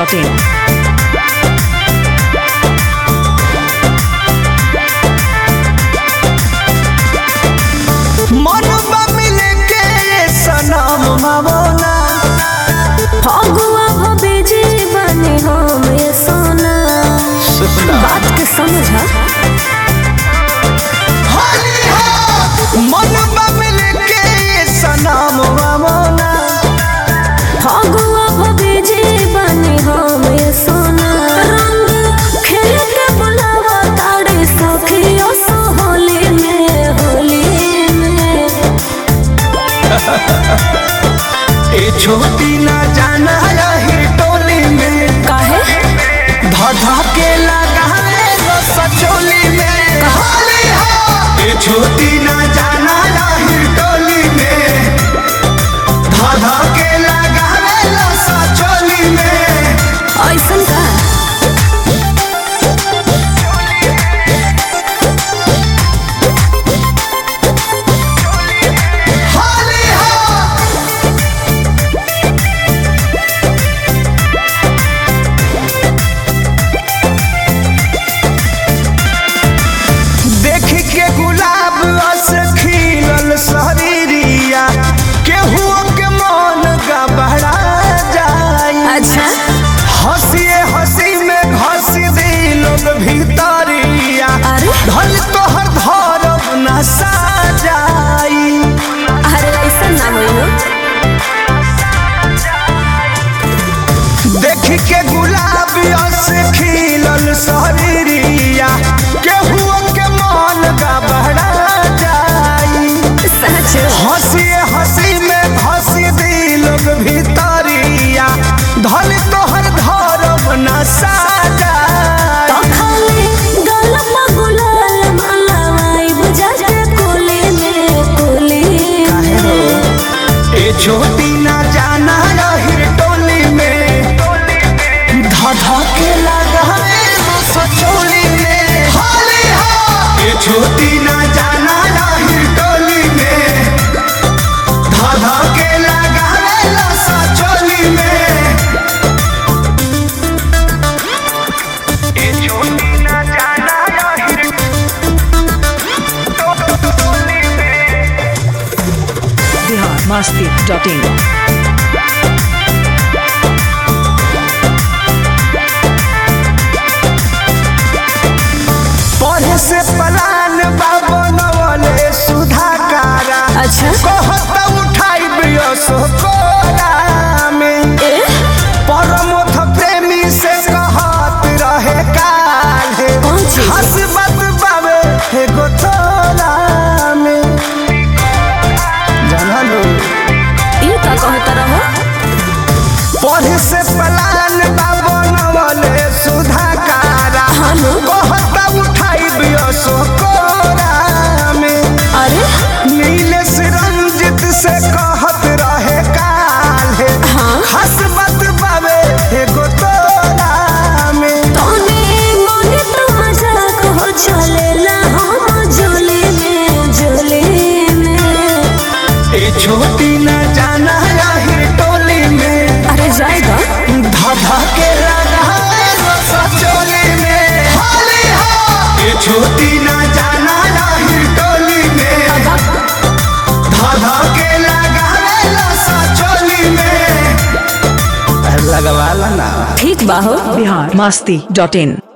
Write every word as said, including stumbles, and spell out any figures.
Dot in. बात के समझा मन मिल के सनम मामोना फगुआ भबीजी बनी हम ये सोना रंग खेल के बुलावा ताड़े सखियों सो होली में होली में ए छोटी ना जाना रही टोली में काहे धधा के लगाए सचोली में होली हो। ए छोटी ना जाना रही टोली में धधा के लगाए सचोली में ऐसन का होली हो। देख के गुलाब रस खिलल शरीरिया केहू के मन गबड़ा जाई। अच्छा हंसिए हंसी में घस दी लोग भीतरिया अरे ढल तोहर धरब न साजाई। अरे ऐसा ना होइनो देख के गुलाब रस खिलल शरीरिया केहू के मन गबड़ा जाई। सच हंसी हंसी में घस दी लोग भीतरिया धल तोहर धरब न साजाई। तो खाली गलमा गुलाल मलावाई बुझा के कोली में कोली में ए छोटी ना जाना रही टोली में धधा के लगाए सचोली में होली हो। ए छोटी ना जाना रही टोली में धधा के लगाए सचोली में ए छोटी ना जाना रही टोली में बिहार मस्ती डॉट इन। पढ़े से पलान बाबा नवले सुधाकारा अच्छा कहता उठाई बियो सोकोरा में ए परमोथ प्रेमी से कहत रहे काले कौन चीज? हंस बात बाबे हे गोथोला में जाना लो ये का कहता रहो पढ़े से पलान बाबा नवले सुधाकारा हानो कहता उठाई बियो सोकोरा में अरे नीलेश रंजित से कहत रहे काले हाँ हंस बात बाबे एगो तोरा में तोने मोने तो मजाक हो चलेला हम झोले में झोले में ए छोटी ना जाना रही टोली में अरे जाएगा धधा के लगाए सचोली में होली हो। ए छोटी ना जाना रही टोली में धधा के लगाए सचोली में लगवाला ना। ठीक बाहो बिहार मस्ती डॉट इन।